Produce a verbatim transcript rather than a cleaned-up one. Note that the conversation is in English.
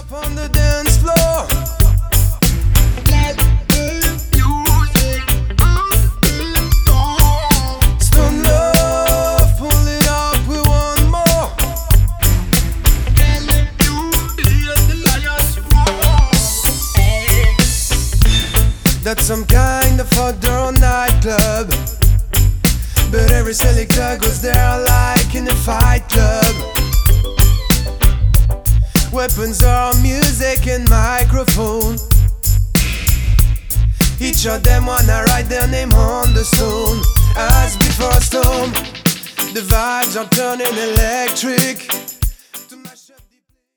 up on the dance floor. Stone love, pull it up, we want more. That's some kind of outdoor nightclub, but every selector goes there like in a fight club. Weapons are music and microphone. Each of them wanna write their name on the stone. As before storm, the vibes are turning electric.